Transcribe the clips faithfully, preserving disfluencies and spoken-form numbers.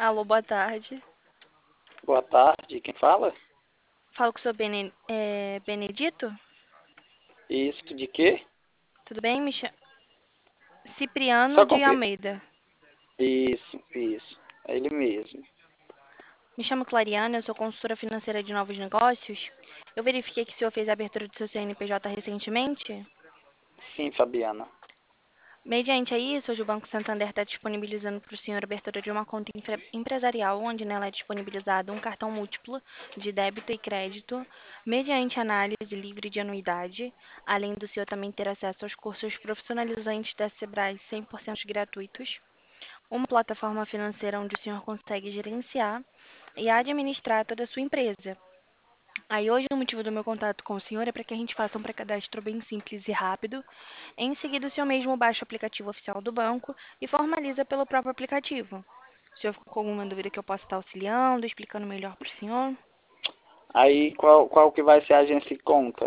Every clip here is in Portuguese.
Alô, boa tarde. Boa tarde, quem fala? Falo com o senhor Bene- é, Benedito? Isso, de quê? Tudo bem? Me chamo Cipriano Só de confirma. Almeida. Isso, isso. É ele mesmo. Me chamo Clariana, eu sou consultora financeira de novos negócios. Eu verifiquei que o senhor fez a abertura do seu C N P J recentemente. Sim, Fabiana. Mediante a isso, hoje o Banco Santander está disponibilizando para o senhor a abertura de uma conta empre- empresarial, onde nela é disponibilizado um cartão múltiplo de débito e crédito, mediante análise livre de anuidade, além do senhor também ter acesso aos cursos profissionalizantes da Sebrae cem por cento gratuitos, uma plataforma financeira onde o senhor consegue gerenciar e administrar toda a sua empresa. Aí hoje o motivo do meu contato com o senhor é para que a gente faça um pré-cadastro bem simples e rápido. Em seguida, o senhor mesmo baixa o aplicativo oficial do banco e formaliza pelo próprio aplicativo. O senhor ficou com alguma dúvida que eu possa estar auxiliando, explicando melhor para o senhor? Aí, qual, qual que vai ser a agência que conta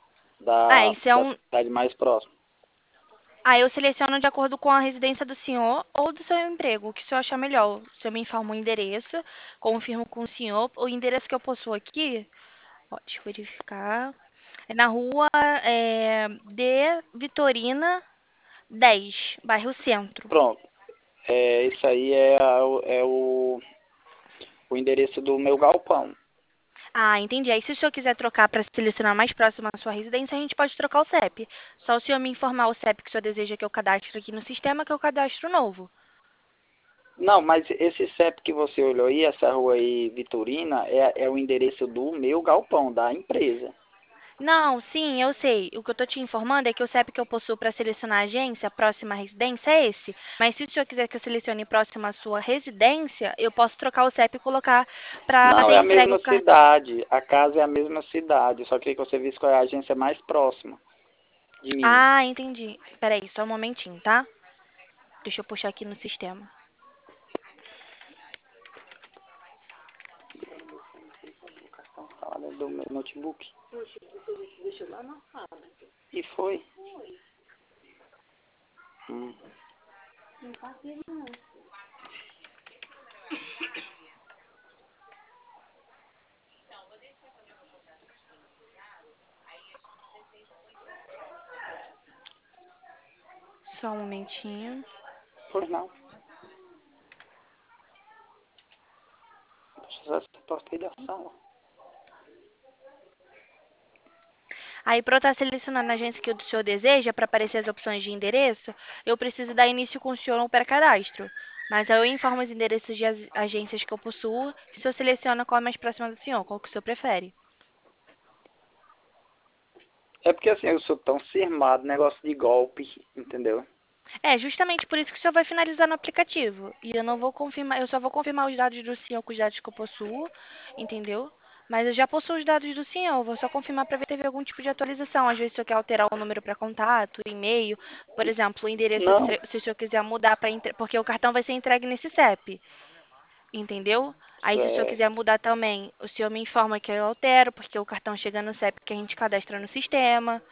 Ah, da, isso é da um. cidade mais próxima? Ah, eu seleciono de acordo com a residência do senhor ou do seu emprego, o que o senhor achar melhor. O senhor me informa o endereço, confirmo com o senhor. O endereço que eu possuo aqui, ó, deixa eu verificar. É na rua é, de Vitorina dez, bairro Centro. Pronto. É, isso aí é, a- é o, o endereço do meu galpão. Ah, entendi. Aí se o senhor quiser trocar para selecionar mais próximo à sua residência, a gente pode trocar o C E P. Só o senhor me informar o C E P que o senhor deseja que eu cadastre aqui no sistema, que eu cadastro novo. Não, mas esse C E P que você olhou aí, essa rua aí, Vitorina, é, é o endereço do meu galpão, da empresa. Não, sim, eu sei. O que eu estou te informando é que o C E P que eu possuo para selecionar a agência, próxima à residência, é esse. Mas se o senhor quiser que eu selecione próximo à sua residência, eu posso trocar o C E P e colocar para Não, ser é a entregue o mesma cartão. cidade. A casa é a mesma cidade. Só queria que você visse qual é a agência mais próxima de mim. Ah, entendi. Peraí, só um momentinho, tá? Deixa eu puxar aqui no sistema. Tá lá do meu notebook. E foi? Hum. Só um momentinho. Pois não. Deixa eu usar essa porta aí da sala. Aí, para eu estar selecionando a agência que o senhor deseja, para aparecer as opções de endereço, eu preciso dar início com o senhor um pré-cadastro. Mas aí eu informo os endereços de ag- agências que eu possuo, e o senhor seleciona qual é mais próxima do senhor, qual que o senhor prefere. É porque assim, eu sou tão firmado, negócio de golpe, entendeu? É, justamente por isso que o senhor vai finalizar no aplicativo. E eu não vou confirmar, eu só vou confirmar os dados do senhor com os dados que eu possuo, entendeu? Mas eu já possuo os dados do senhor, eu vou só confirmar para ver se teve algum tipo de atualização. Às vezes, se eu quer alterar o número para contato, e-mail, por exemplo, o endereço, Não, se se o senhor quiser mudar para. Porque o cartão vai ser entregue nesse C E P, entendeu? Aí, se o senhor quiser certo, mudar também, o senhor me informa que eu altero, porque o cartão chega no C E P que a gente cadastra no sistema.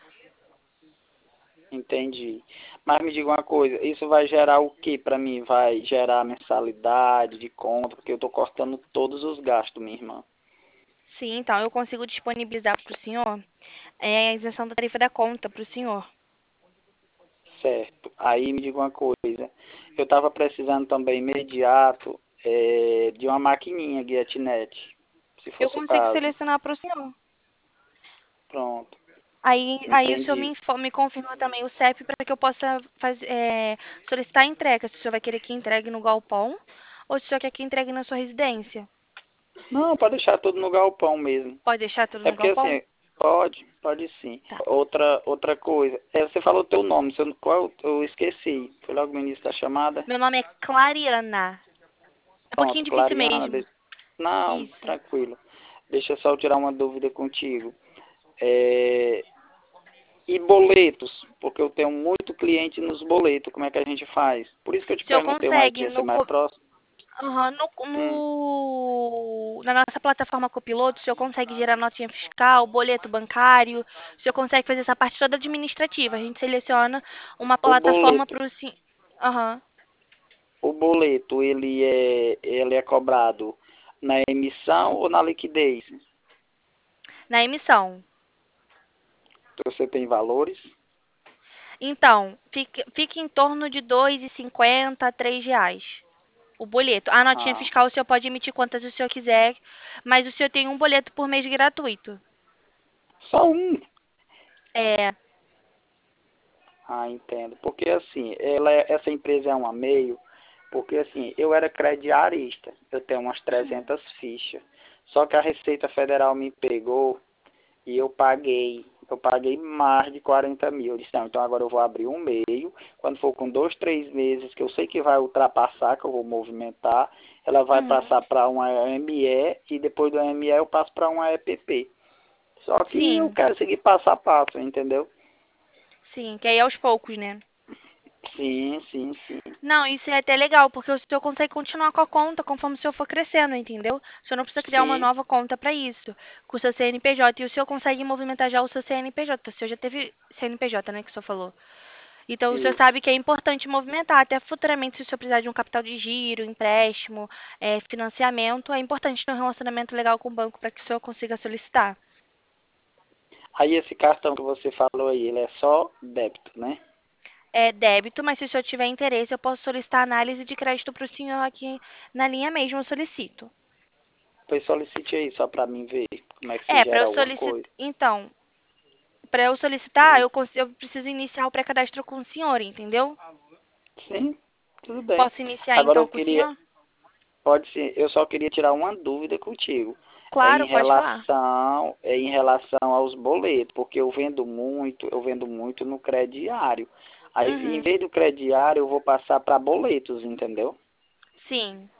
entendi. Mas me diga uma coisa, isso vai gerar o que pra mim? Vai gerar mensalidade de conta, porque eu tô cortando todos os gastos, minha irmã. Sim, então, eu consigo disponibilizar para o senhor é a isenção da tarifa da conta para o senhor. Certo. Aí me diga uma coisa, eu tava precisando também imediato é, de uma maquininha GuiaTnet, se Eu fosse o consigo caso. selecionar para o senhor. Pronto, Aí, aí o senhor me, entendi. info- me confirma também o C E P para que eu possa faz, é, solicitar a entrega. Se o senhor vai querer que entregue no galpão ou se o senhor quer que entregue na sua residência. Não, pode deixar tudo no galpão mesmo. Pode deixar tudo É no porque galpão? assim, pode, pode sim. Tá. Outra, outra coisa, é, você falou o teu nome, seu, qual eu esqueci, foi logo no início da chamada. Meu nome é Clariana. É um pouquinho Pronto, difícil Clariana, mesmo. de- não, Isso. tranquilo. Deixa eu só tirar uma dúvida contigo. É, e boletos, porque eu tenho muito cliente nos boletos, como é que a gente faz? Por isso que eu te O senhor perguntei uma consegue agência no, mais co- próxima. aham, no, Hum, no- na nossa plataforma Copiloto, o senhor consegue gerar notinha fiscal, boleto bancário, o senhor consegue fazer essa parte toda administrativa. A gente seleciona uma o plataforma boleto. para o senhor. Aham. o boleto, ele é, ele é cobrado na emissão ou na liquidez? Na emissão. Você tem valores? Então, fica, fica em torno de dois e cinquenta a três reais o boleto. A notinha Ah, fiscal o senhor pode emitir quantas o senhor quiser, mas o senhor tem um boleto por mês gratuito. só um. É, Ah, entendo. Porque assim, ela, é- essa empresa é uma meio, porque assim, eu era crediarista, eu tenho umas trezentas fichas. Só que a Receita Federal me pegou e eu paguei, eu paguei mais de quarenta mil. Eu disse, não, então agora eu vou abrir um meio, quando for com dois, três meses, que eu sei que vai ultrapassar, que eu vou movimentar, ela vai uhum. passar para uma M E e depois do M E eu passo para uma E P P. Só que eu Sim, quero seguir passo a passo, entendeu? sim, que aí é aos poucos, né? Sim, sim, sim. Não, isso é até legal, porque o senhor consegue continuar com a conta conforme o senhor for crescendo, entendeu? O senhor não precisa criar uma Sim, nova conta para isso, com o seu C N P J. E o senhor consegue movimentar já o seu C N P J. O senhor já teve C N P J, né, que o senhor falou. Então, o senhor isso. sabe que é importante movimentar, até futuramente, se o senhor precisar de um capital de giro, empréstimo, eh, financiamento, é importante ter um relacionamento legal com o banco para que o senhor consiga solicitar. Aí esse cartão que você falou aí, ele é só débito, né? É débito, mas se o senhor tiver interesse, eu posso solicitar análise de crédito para o senhor aqui na linha mesmo, eu solicito. Pois solicite aí, só para mim ver como é que se É, para gera eu alguma solicitar. coisa. Então, para eu solicitar, eu, Isso. cons- eu preciso iniciar o pré-cadastro com o senhor, entendeu? Sim, tudo bem. Posso iniciar Agora então eu com o queria, senhor? pode ser, eu só queria tirar uma dúvida contigo. É em Claro, pode falar. relação, é em relação aos boletos, porque eu vendo muito, eu vendo muito no crediário. Aí, em Uhum. vez do crediário, eu vou passar para boletos, entendeu? Sim,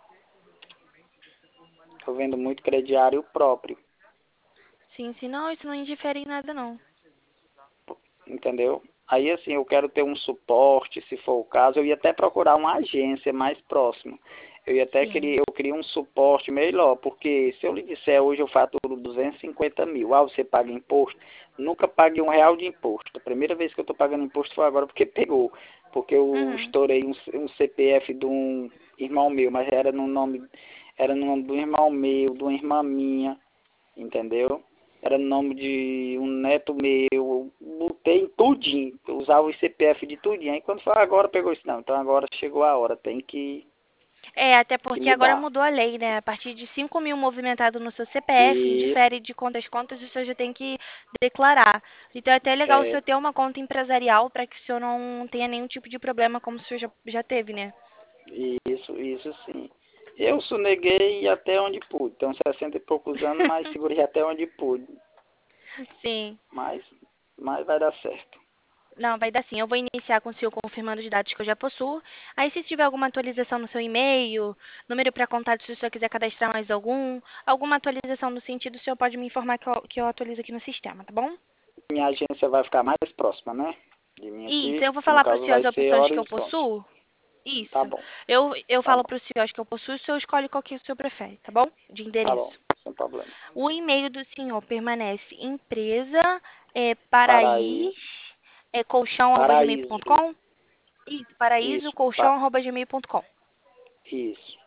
Eu vendo muito crediário próprio, sim, sim. Não, isso não indifere em nada, não. entendeu? Aí, assim, eu quero ter um suporte, se for o caso, eu ia até procurar uma agência mais próxima. Eu ia até Sim. querer, eu queria um suporte melhor, porque se eu lhe disser hoje eu faturo duzentos e cinquenta mil, ah, você paga imposto, nunca paguei um real de imposto. A primeira vez que eu estou pagando imposto foi agora porque pegou, porque eu Uhum. estourei um, um C P F de um irmão meu, mas era no nome, era no nome do irmão meu, de uma irmã minha, entendeu? Era no nome de um neto meu, eu botei em tudinho, eu usava o C P F de tudinho. Aí quando foi agora, pegou isso, não, então agora chegou a hora, tem que, É, até que porque agora mudar. mudou a lei, né? A partir de cinco mil movimentado no seu C P F, E difere de contas contas, o senhor já tem que declarar. Então é até legal o é, senhor ter uma conta empresarial para que o senhor não tenha nenhum tipo de problema como o senhor já, já teve, né? isso, isso sim. Eu soneguei até onde pude, tenho sessenta e poucos anos, mas segurei até onde pude. Sim. Mas, mas vai dar certo. Não, vai dar sim. Eu vou iniciar com o senhor confirmando os dados que eu já possuo. Aí, se tiver alguma atualização no seu e-mail, número para contato, se o senhor quiser cadastrar mais algum, alguma atualização no sentido, o senhor pode me informar que eu, que eu atualizo aqui no sistema, tá bom? Minha agência vai ficar mais próxima, né? De mim Isso, aqui, eu vou que no falar para o caso senhor vai as ser opções que eu Horizonte. possuo. Tá Isso. bom, Eu, eu tá falo bom, para o senhor as que eu possuo, o senhor escolhe qual que o senhor prefere, tá bom? De tá endereço. bom, sem problema. O e-mail do senhor permanece empresa é, Paraíso, paraís, é, colchão, arroba gmail ponto paraíso, com. Isso, paraíso, isso, colchão, pa, arroba gmail ponto com. isso.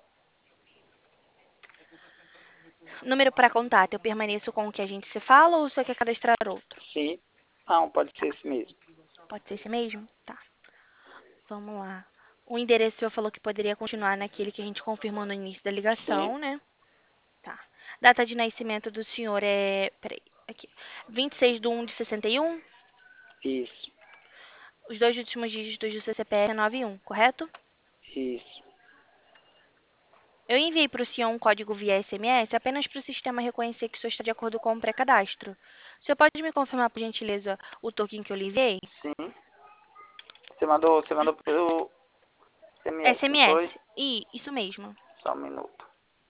Número para contato, eu permaneço com o que a gente se fala ou você quer cadastrar outro? Sim, não, pode ser esse mesmo. Pode ser esse mesmo? Tá, vamos lá. O endereço o senhor falou que poderia continuar naquele que a gente confirmou no início da Sim, ligação, né? Tá. Data de nascimento do senhor é. Peraí, aqui. vinte e seis de um de sessenta e um. isso, Os dois últimos dígitos do seu C P F é noventa e um, correto? isso. Eu enviei para o senhor um código via S M S apenas para o sistema reconhecer que o senhor está de acordo com o pré-cadastro. O senhor pode me confirmar, por gentileza, o token que eu lhe enviei? Sim. Você mandou, você mandou pelo S M S, não S M S. foi? E isso mesmo. Só um minuto.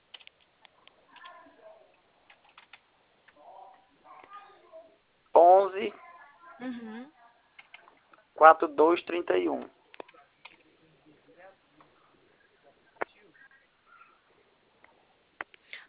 onze, Uhum. quarenta e dois, trinta e um.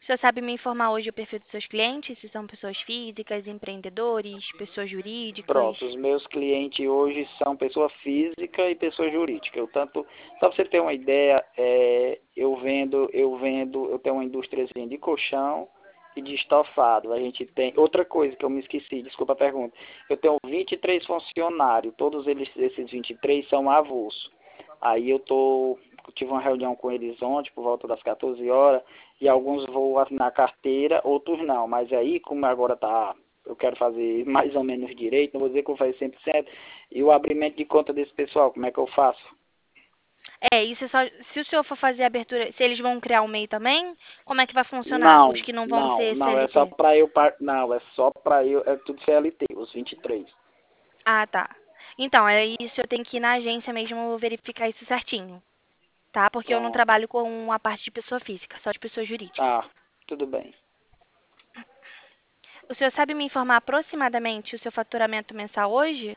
O senhor sabe me informar hoje o perfil dos seus clientes? Se são pessoas físicas, empreendedores, pessoas jurídicas? Pronto, os meus clientes hoje são pessoa física e pessoa jurídica. Eu tanto, só para você ter uma ideia, é, eu vendo, eu vendo, eu tenho uma indústriazinha de colchão e de estofado. A gente tem outra coisa que eu me esqueci, desculpa a pergunta. Eu tenho vinte e três funcionários, todos eles, esses vinte e três são avulsos. Aí eu tô, eu tive uma reunião com eles ontem por volta das quatorze horas e alguns vou assinar carteira, outros não. Mas aí, como agora tá, eu quero fazer mais ou menos direito, não vou dizer que eu faço cem por cento, e o abrimento de conta desse pessoal, como é que eu faço? É, isso é só. Se o senhor for fazer a abertura, se eles vão criar o MEI também, como é que vai funcionar? Os Não, que não vão não, ser não, é só C L T? para eu, par- não, é só para eu, é tudo C L T, os vinte e três. Ah, tá. Então, é isso, eu tenho que ir na agência mesmo verificar isso certinho, tá? Porque eu não Pronto, trabalho com a parte de pessoa física, só de pessoa jurídica. tá, tudo bem. O senhor sabe me informar aproximadamente o seu faturamento mensal hoje?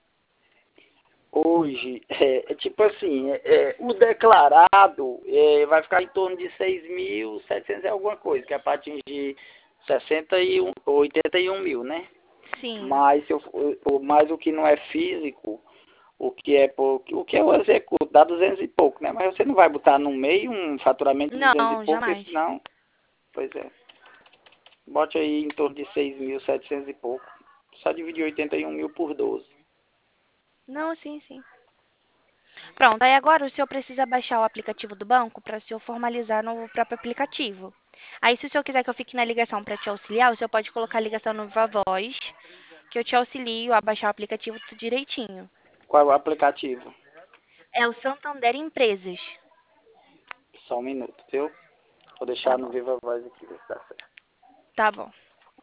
Hoje, é, é tipo assim, é, é, o declarado é, vai ficar em torno de seis mil e setecentos e alguma coisa, que é para atingir sessenta e um, oitenta e um mil, né? Sim. Mas, se eu, o, mais o que não é físico, o que é pouco, o que eu executo, dá duzentos e pouco, né? Mas você não vai botar no meio um faturamento de duzentos e Não, pouco, porque jamais. senão, pois é, bote aí em torno de seis mil e setecentos e pouco. Só dividir oitenta e um mil por doze. Não, sim, sim. Pronto, aí agora o senhor precisa baixar o aplicativo do banco para o senhor formalizar no próprio aplicativo. Aí, se o senhor quiser que eu fique na ligação para te auxiliar, o senhor pode colocar a ligação no Viva Voz, que eu te auxilio a baixar o aplicativo tudo direitinho. Qual é o aplicativo? É o Santander Empresas. Só um minuto, viu? Vou Tá deixar no bom, Viva Voz aqui, ver se dá certo. tá bom.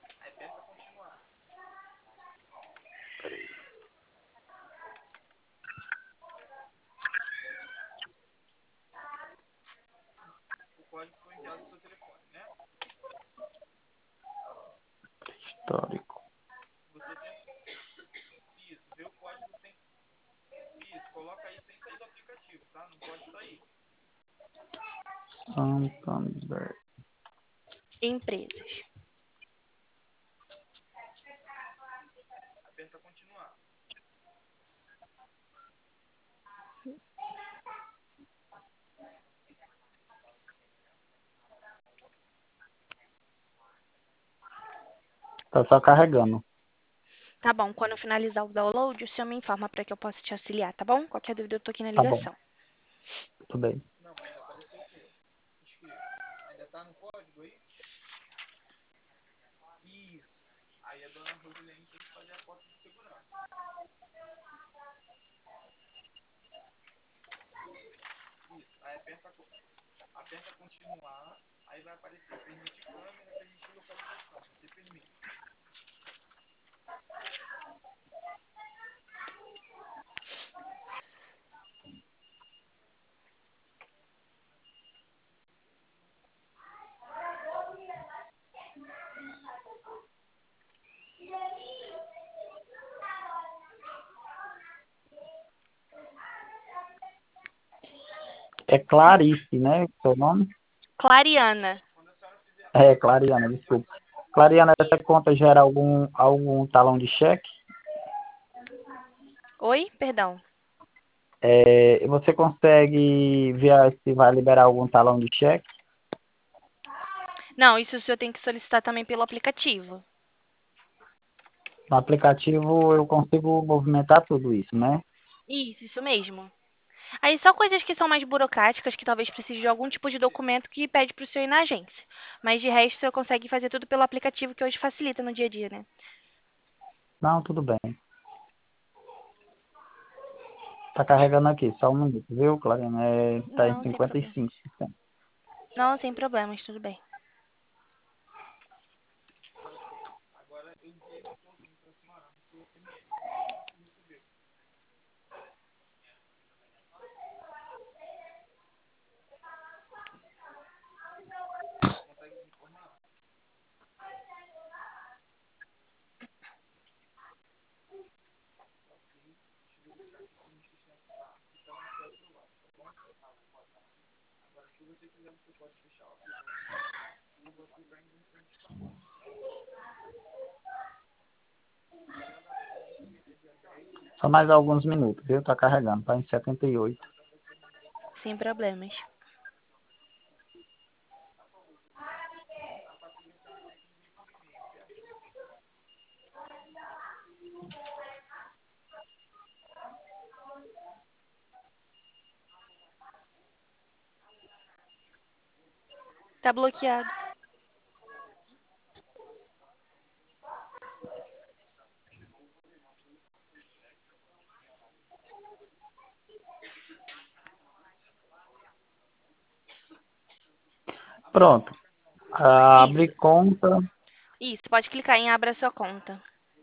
Peraí. Histórico. Santander. Empresas. Tá só carregando. Tá bom, quando finalizar o download, o senhor me informa para que eu possa te auxiliar, tá bom? Qualquer dúvida eu tô aqui na Tá bom, ligação. tudo bem. É Clarice, né? Seu nome? Clariana. É, Clariana, desculpa. Clariana, essa conta gera algum, algum talão de cheque? Oi? Perdão. É, você consegue ver se vai liberar algum talão de cheque? Não, isso o senhor tem que solicitar também pelo aplicativo. No aplicativo eu consigo movimentar tudo isso, né? Isso, isso mesmo. Aí só coisas que são mais burocráticas, que talvez precise de algum tipo de documento que pede para o senhor ir na agência. Mas de resto, o senhor consegue fazer tudo pelo aplicativo, que hoje facilita no dia a dia, né? Não, tudo bem. Tá carregando aqui, só um minuto, viu, Clariana? É, tá em Não, sem cinquenta e problemas. cinco por cento. Não, sem problemas, tudo bem. Só mais alguns minutos, viu? Tá carregando, tá em setenta e oito. Sem problemas. Tá bloqueado. Pronto. Abre Isso. conta. Isso, pode clicar em abra sua conta.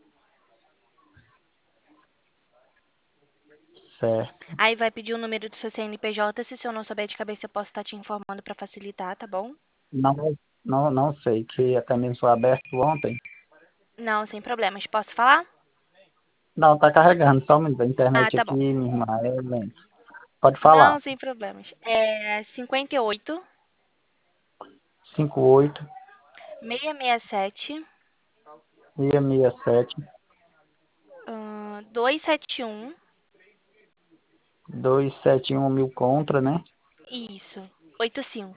Certo. Aí vai pedir o número do seu C N P J. Se eu não souber de cabeça, eu posso estar te informando para facilitar, tá bom? Não, não, não sei, que até mesmo foi aberto ontem. Não, sem problemas. Posso falar? Não, tá carregando, só um minuto. A Ah, internet tá aqui, bom. minha irmã, é lenta. Pode falar. Não, sem problemas. É cinquenta e oito, cinco oito, seiscentos e sessenta e sete, seis seis sete, ahn, duzentos e setenta e um. dois sete um mil contra, né? Isso, oitenta e cinco.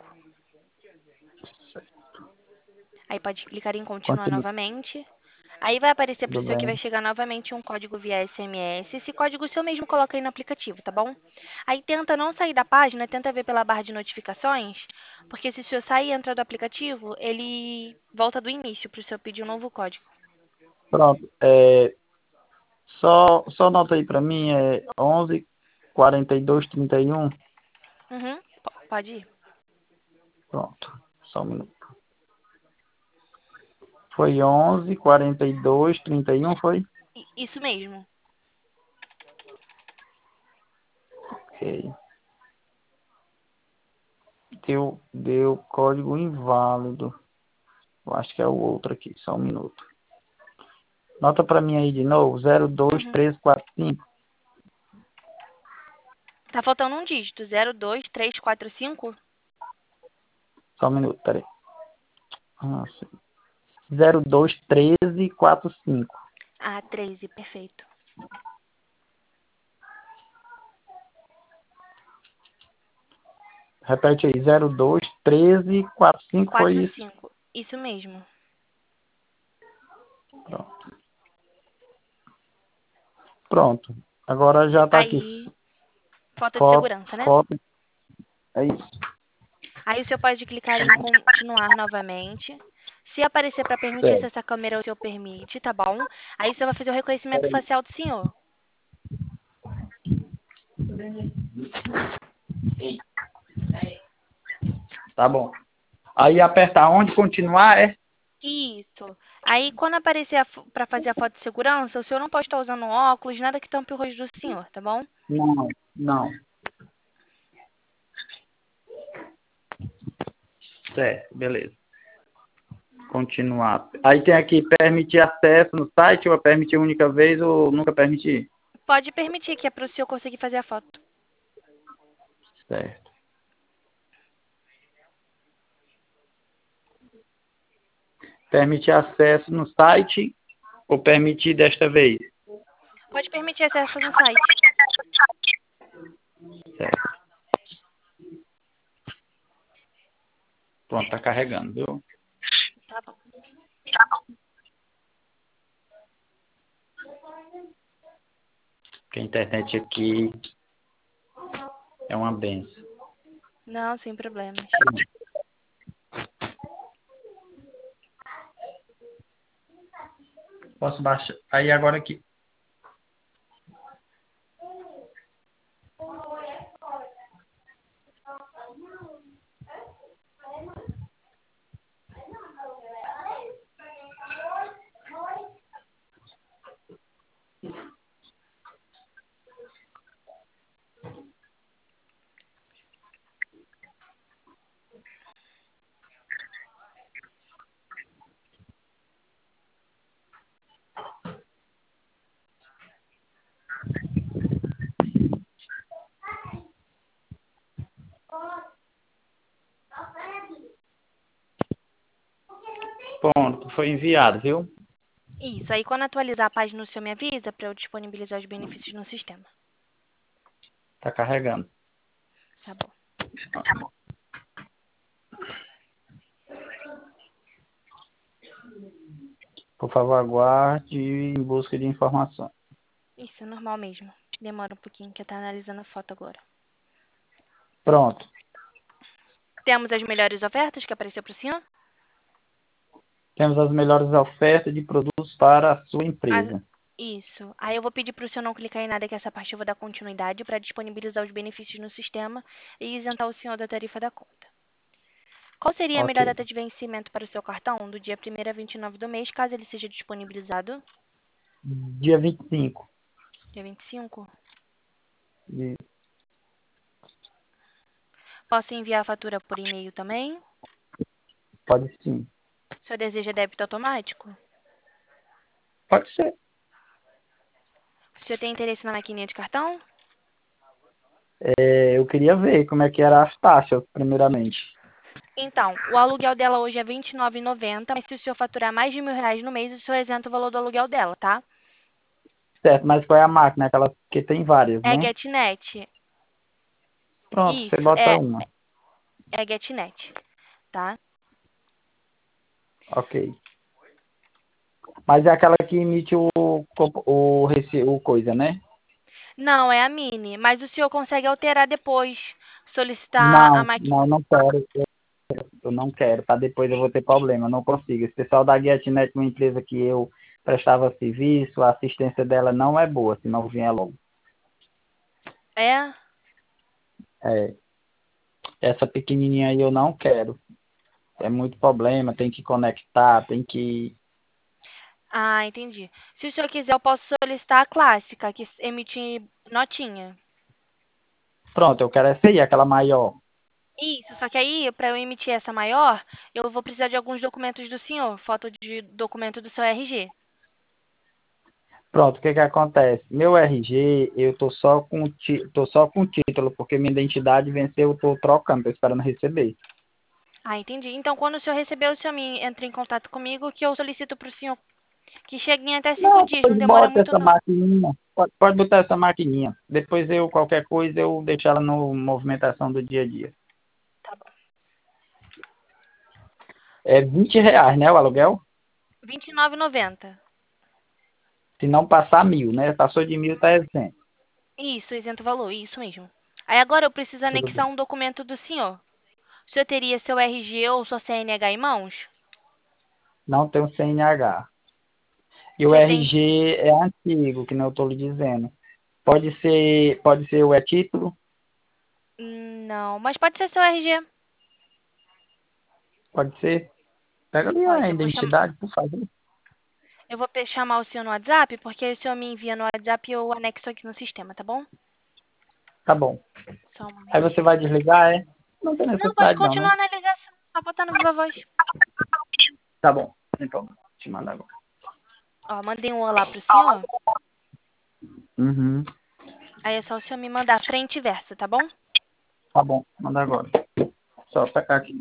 Aí pode clicar em continuar Continua, novamente. Aí vai aparecer para tudo o senhor que bem. vai chegar novamente um código via S M S. Esse código o senhor mesmo coloca aí no aplicativo, tá bom? Aí tenta não sair da página, tenta ver pela barra de notificações, porque se o senhor sair e entra do aplicativo, ele volta do início para o senhor pedir um novo código. Pronto, é, só, só nota aí pra mim, é onze, quarenta e dois, trinta e um. Uhum, po- pode ir. Pronto, só um minuto. Foi onze, quarenta e dois, trinta e um, foi? I- Isso mesmo. Ok. Deu, deu código inválido. Eu acho que é o outro aqui, só um minuto. Nota pra mim aí de novo, zero dois Uhum. três quatro cinco. Tá faltando um dígito, zero dois três quatro cinco. Só um minuto, peraí. Ah, sim. zero dois treze quatro cinco. Ah, treze, perfeito. Repete aí, zero dois treze quatro cinco, foi Quatro isso? cinco. Isso mesmo. Pronto. Pronto. Agora já tá aqui. Aí, foto de Foto, segurança, né? foto. É isso. Aí o senhor pode clicar em continuar novamente. Se aparecer para permitir Certo. acessar a câmera, o senhor permite, tá bom? Aí o senhor vai fazer o reconhecimento facial do senhor. Tá bom. Aí apertar onde continuar é? Isso. Aí quando aparecer para fazer a foto de segurança, o senhor não pode estar usando óculos, nada que tampe o rosto do senhor, tá bom? Não, não. Certo, beleza. Continuar. Aí tem aqui permitir acesso no site, ou permitir única vez ou nunca permitir. Pode permitir, que é para o senhor conseguir fazer a foto. Certo. Permitir acesso no site ou permitir desta vez. Pode permitir acesso no site. Certo. Pronto, tá carregando, viu? Tá bom. Porque a internet aqui é uma benção. Não, sem problemas. Posso baixar? Aí agora aqui. Pronto, foi enviado, viu? Isso, aí quando atualizar a página, o senhor me avisa para eu disponibilizar os benefícios no sistema. Tá carregando. Tá bom. Por favor, aguarde em busca de informação. Isso, é normal mesmo. Demora um pouquinho, que eu tô analisando a foto agora. Pronto. Temos as melhores ofertas que apareceu para o senhor? Temos as melhores ofertas de produtos para a sua Ah, empresa. isso. Aí eu vou pedir para o senhor não clicar em nada, que essa parte eu vou dar continuidade para disponibilizar os benefícios no sistema e isentar o senhor da tarifa da conta. Qual seria a melhor Ok. data de vencimento para o seu cartão? Do dia primeiro a vinte e nove do mês, caso ele seja disponibilizado? Dia vinte e cinco. Dia vinte e cinco. E Posso enviar a fatura por e-mail também? pode sim. O senhor deseja débito automático? Pode ser. O senhor tem interesse na maquininha de cartão? É, eu queria ver como é que eram as taxas, primeiramente. Então, o aluguel dela hoje é vinte e nove reais e noventa centavos, mas se o senhor faturar mais de mil reais no mês, o senhor isenta o valor do aluguel dela, tá? Certo, mas qual é a máquina? Aquela que tem várias, É né? GetNet. Pronto, você Isso, bota é, uma. é GetNet, tá? Ok. Mas é aquela que emite o, co- o, rece- o coisa, né? Não, é a Mini, mas o senhor consegue alterar depois, solicitar a Não, máquina. não, não quero. Eu, eu não quero, tá? Depois eu vou ter problema, eu não consigo. Esse pessoal da GetNet, uma empresa que eu prestava serviço, a assistência dela não é boa, se não vier logo. É? É, essa pequenininha aí eu não quero. É muito problema, tem que conectar, tem que... Ah, entendi. Se o senhor quiser, eu posso solicitar a clássica, que emite notinha. Pronto, eu quero essa aí, aquela maior. Isso, só que aí, para eu emitir essa maior, eu vou precisar de alguns documentos do senhor, foto de documento do seu R G. Pronto, o que que acontece? Meu R G, eu tô só com ti- tô só com título, porque minha identidade venceu, eu tô trocando, tô esperando receber. Ah, entendi. Então, quando o senhor receber, o senhor me entra em contato comigo, que eu solicito para o senhor que chegue em até cinco Não, dias, pois não demora bota muito essa não. maquininha. Pode, pode botar essa maquininha. Depois eu, qualquer coisa, eu deixo ela no movimentação do dia a dia. Tá bom. É vinte reais, né, o aluguel? vinte e nove e noventa. Se não passar mil, né? Passou de mil, tá isento. Isso, isento valor, isso mesmo. Aí agora eu preciso Tudo bem. anexar um documento do senhor. O senhor teria seu R G ou sua C N H em mãos? Não tem o C N H. E O o senhor tem... R G é antigo, que não eu estou lhe dizendo. Pode ser, pode ser o e-título, Não, mas pode ser seu R G. pode ser. Pega ali a Pode, eu vou chamar... identidade, por favor. Eu vou pe- chamar o senhor no WhatsApp, porque aí o senhor me envia no WhatsApp e eu anexo aqui no sistema, tá bom? Tá bom. Só um Aí você momentinho. vai desligar, é? Não tem Não, pode necessidade não, né? continuar na ligação, só botar no Viva Voz. Tá bom. Então, te mando agora. Ó, mandei um olá pro senhor, Uhum. aí é só o senhor me mandar frente e verso, tá bom? Tá bom, manda agora. Só pegar aqui.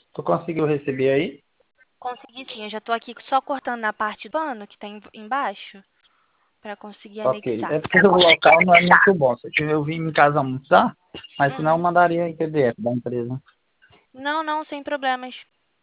Tu conseguiu receber aí? Consegui sim, eu já tô aqui só cortando na parte do pano que tá em- embaixo para conseguir Ok. anexar. É porque o local não é muito bom. Se eu tiver eu vim em casa almoçar, mas senão eu Uhum. mandaria em P D F da empresa. Não, não, sem problemas.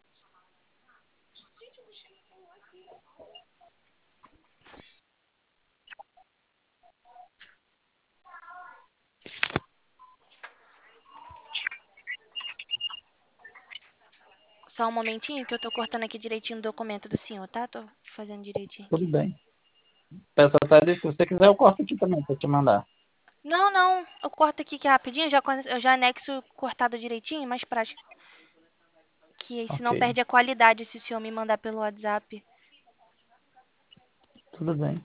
Só um momentinho que eu tô cortando aqui direitinho o documento do senhor, tá? Tô fazendo direitinho Tudo aqui. bem. Peço até, se você quiser, eu corto aqui também para te mandar. Não, não, eu corto aqui que é rapidinho, já, con- eu já anexo cortado direitinho, mais prático. Que aí Ok. senão perde a qualidade se o senhor me mandar pelo WhatsApp. Tudo bem.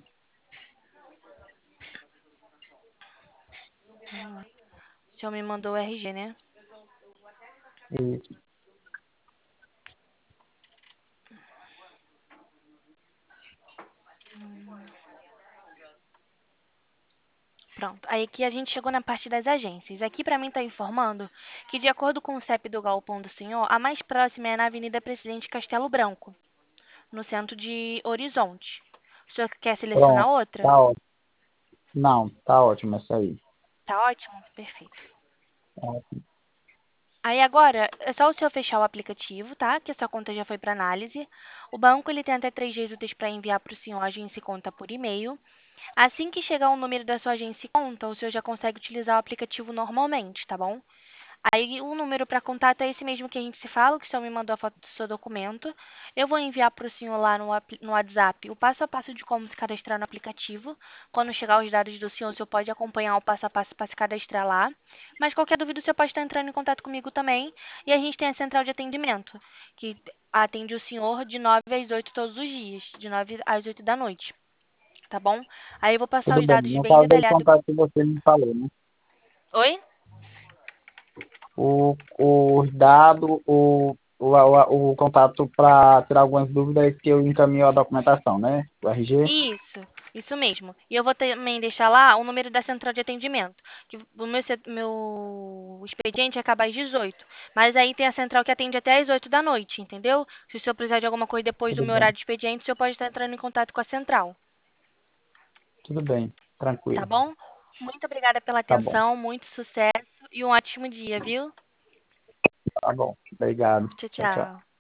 Vamos lá. O senhor me mandou o R G, né? Isso. Pronto. Aí aqui a gente chegou na parte das agências. Aqui para mim está informando que, de acordo com o C E P do galpão do senhor, a mais próxima é na Avenida Presidente Castelo Branco, no centro de Horizonte. O senhor quer selecionar Pronto. outra? Tá ótimo. Não, tá ótimo essa aí. Tá ótimo? Perfeito. Tá ótimo. Aí agora é só o senhor fechar o aplicativo, tá? Que a sua conta já foi para análise. O banco ele tem até três dias úteis para enviar para o senhor a agência e conta por e-mail. Assim que chegar o número da sua agência e conta, o senhor já consegue utilizar o aplicativo normalmente, tá bom? Aí o número para contato é esse mesmo que a gente se fala, que o senhor me mandou a foto do seu documento. Eu vou enviar para o senhor lá no, apli- no WhatsApp o passo a passo de como se cadastrar no aplicativo. Quando chegar os dados do senhor, o senhor pode acompanhar o passo a passo para se cadastrar lá. Mas qualquer dúvida, o senhor pode estar entrando em contato comigo também. E a gente tem a central de atendimento, que atende o senhor de nove às oito todos os dias, de nove às oito da noite, tá bom? Aí eu vou passar Tudo os bem. dados No bem caso do detalhado. contato que você me falou, né? Oi? O, os dados, o, o, o, o contato para tirar algumas dúvidas que eu encaminho a documentação, né? O R G. Isso, isso mesmo. E eu vou também deixar lá o número da central de atendimento. Que o meu, se- meu expediente acaba às dezoito. Mas aí tem a central que atende até às oito da noite, entendeu? Se o senhor precisar de alguma coisa depois do Tudo meu bem. horário de expediente, o senhor pode estar entrando em contato com a central. Tudo bem. Tá Tranquilo. bom? Muito obrigada pela Tá bom. atenção, muito sucesso e um ótimo dia, viu? Tá bom. Obrigado. Tchau, Tchau, tchau. tchau.